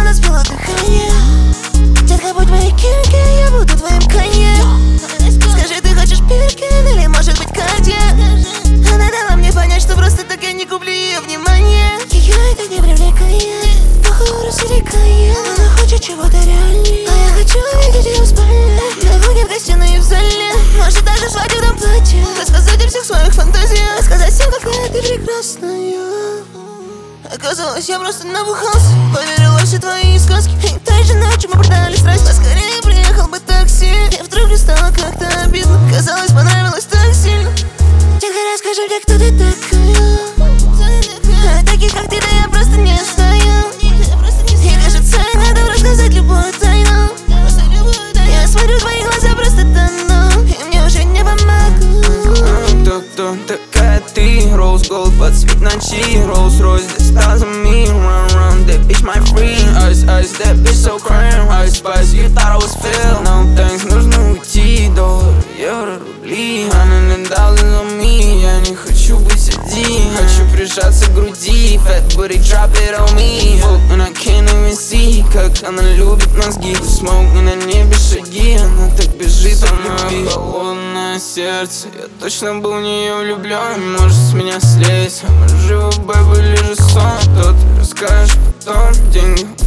нас было дыхание. Детка, будь моей Кимки, я буду твоим Канье. Скажи, ты хочешь Биркин или может быть Катя? Она дала мне понять, что просто так я не куплю ее внимание. Ее это не привлекает, похоже рассекает. Она хочет чего-то реальнее, а я хочу видеть ее в спальне. На кухне, в гостиной и в зале, может даже в свадебном платье. Рассказать о всех своих фантазиях, рассказать всем, какая ты прекрасная. Оказалось, я просто набухался, поверила в все твои сказки. И той же ночью мы продали страсть. Поскорее приехал бы такси. И вдруг мне стало как-то обидно. Казалось, понравилось так сильно. Детка, расскажи мне, кто ты такая. Таких, как ты, да я просто не знаю. И кажется, надо рассказать любую тайну. Я смотрю в твои глаза, просто тону. И мне уже не помогу. Кто такая ты? Rose gold, под цвет ночи. Rolls-Royce, this doesn't mean run, that bitch my friend. Ice, that bitch so crème. Ice spice, you thought I was filled. No thanks, нужно уйти. Доллар, евро, рубли. $100 on me, я не хочу быть один. Хочу прижаться к груди. Fat booty, drop it on me. Fuck, and I can't even see, как она любит мозги. Smoke, и на небе шаги. Она так бежит от любви. Холодное сердце, я точно был в нее влюблен. Может с меня слезть, а мы живы, бэйб, или же сон. То ты расскажешь потом. Деньги